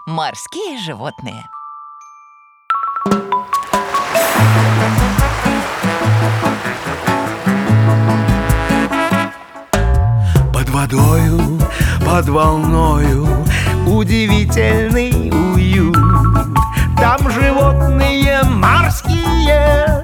Морские животные. Под водою, под волною удивительный уют. Там животные морские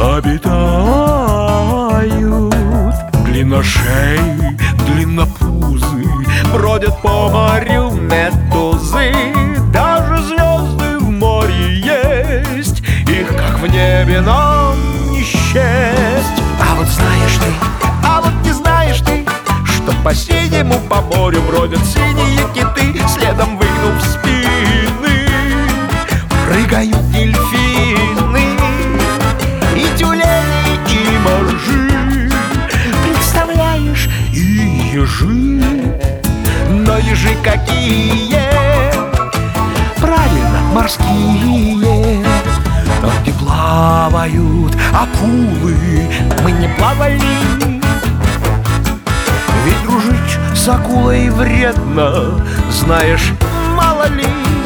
обитают. Длинношеи, длиннопузы бродят по морю медузы. Даже звезды в море есть, их как в небе нам не счесть. А вот знаешь ты, а вот не знаешь ты, что по синему по морю бродят синие киты, следом выгнув спины прыгают дельфины и тюлени, и моржи. Представляешь, и ежи. Но ежи какие? Правильно, морские. Там, где плавают акулы, мы не плавали. Ведь дружить с акулой вредно, знаешь, мало ли.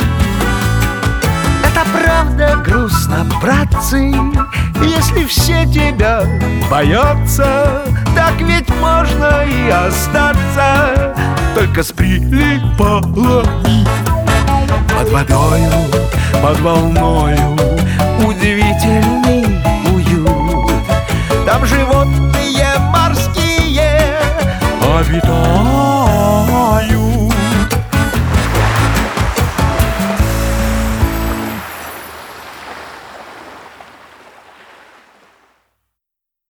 Это правда грустно, братцы, если все тебя боятся. Так ведь можно и остаться только с прилипалами. Под водою, под волною удивительный уют. Там живот